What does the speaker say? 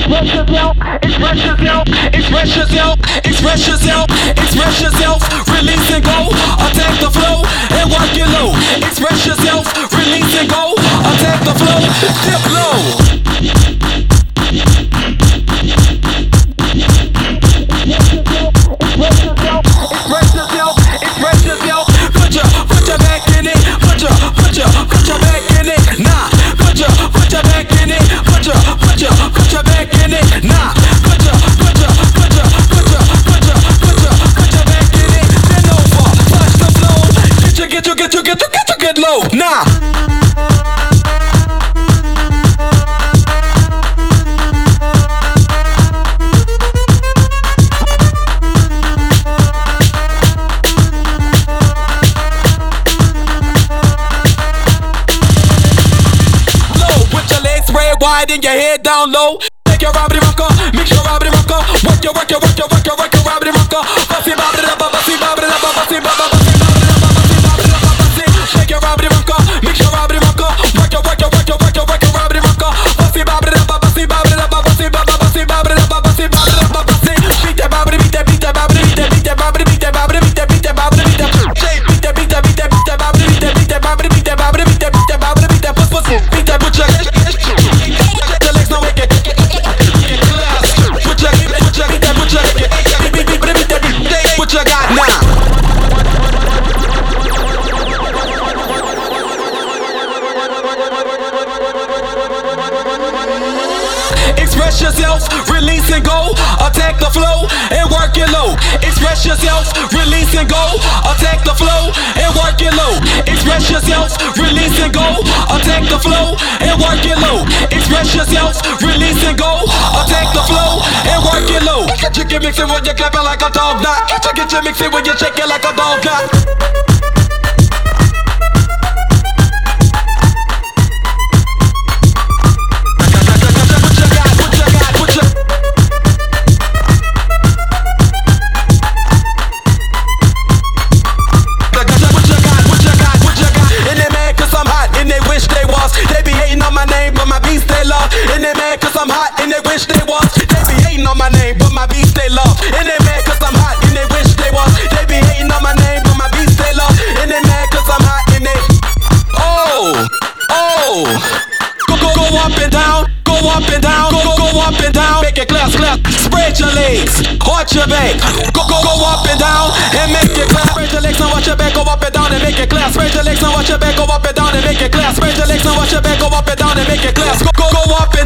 express yourself, release and go, attack the flow and work it low. Express yourself, release and go, attack the flow, dip low. Put your back in it, put your back in it, nah. Put your back in it, put your back in it, nah. Put your back in it, bend over, touch the flow. Get low, nah. Wide and your head down low. Take your Robbie Rocker, mix your Robbie Rocker. Work your Robbie Rocker. Bussy Bobby da bussy Bobby da bussy Bobby. Shake your Robbie Rocker, mix your Robbie Rocker. Work your Robbie Rocker. Bussy Bobby da bussy Bobby da bussy Bobby da bussy. Beat that Bobby, beat that Bobby, beat that Bobby, beat that Bobby, beat that Bobby, beat that Bobby, beat that Bobby, beat that Bobby, beat that Bobby, beat that Bobby, beat that pussy, beat that butcher. What you got now? Express yourself, release and go, attack the flow and work it low. Express yourself, release and go, attack the flow and work it low. Express yourself, release and go, attack the flow and work it low. Express yourself, release and go, attack the flow and work it low. You can mix it when you're clapping like a dog knot. Get you mix it when you're shaking like a dog knot. And they mad cause I'm hot and they wish they was. They be hating on my name but my beats they love. And they mad cause I'm hot and they wish they was. They be hating on my name but my beats they love. And they mad cause I'm hot and they Go up and down, go up and down, go up and down. Make it clap. Spread your legs, arch your back. Go up and down and make it clap. Spread your legs and watch your back, go up and down and make it clap. Spread your legs and watch your back, go up and down and make it clap. Spread your legs and watch your back, go up and down and make it clap. Go up